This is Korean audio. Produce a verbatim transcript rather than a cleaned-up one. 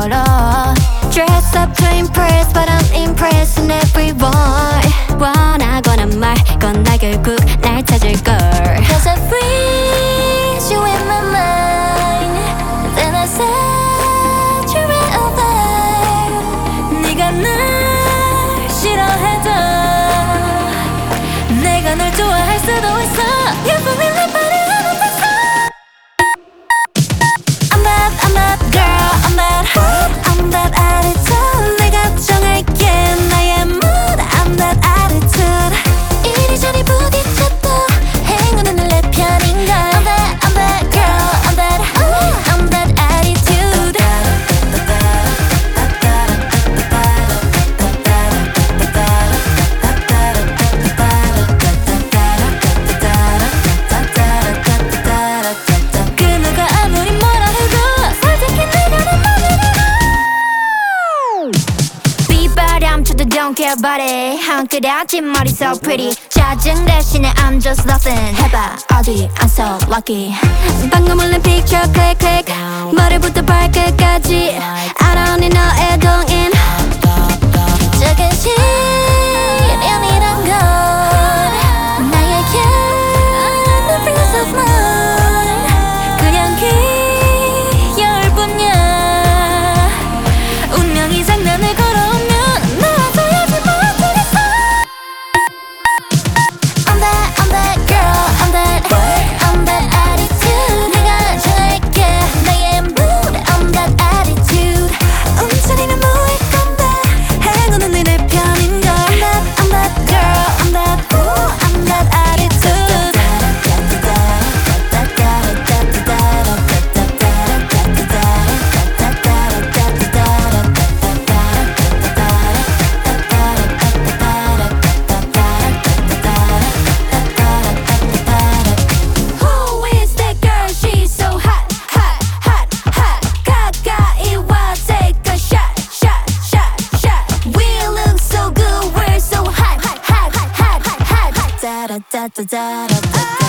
걸어 Dress up to impress but I'm impressing everyone 원하거나 말건 나 결국 날 찾을걸 Cause I freeze you in my mind Then I set you right over 네가 날 싫어해도 내가 널 좋아할 수도 있어 You feel me like body I'm a I'm that, I'm that girl I'm that hot I'm that attitude 내가 정할게 나의 mood I'm that attitude 이리저리 부딪혀도 행운은 내 편인걸 I'm that, I'm that girl I'm that hot I'm that attitude 그 누가 아무리 뭐라 해도 솔직히 내가 내 맘이라고 비바람 쳐도 don't care about it 한 끗에 아침 머리 so pretty 짜증 대신에 I'm just nothing 해봐 어디 I'm so lucky 방금 올린 picture click click 머리부터 발끝까지 I don't need 너의 동인 작은 시련이란 건 나에게 no peace of mind 그냥 기여일뿐이야 운명이 장난을 걸어오면 놔둬야지 뭐 어쩌겠어 I'm that, I'm that girl I'm that I'm that attitude 내가 정할게 나의 mood I'm that attitude 움츠리면 뭐할 건데 행운은 내 편인걸 I'm that, I'm that girl I'm that ooh I'm that attitude Who is that girl? She's so hot, hot, hot, hot. 가까이 와, take a shot, shot, shot, shot. We look so good, we're so hot, hot, hot, hot, hot, hot. Da da da da da da.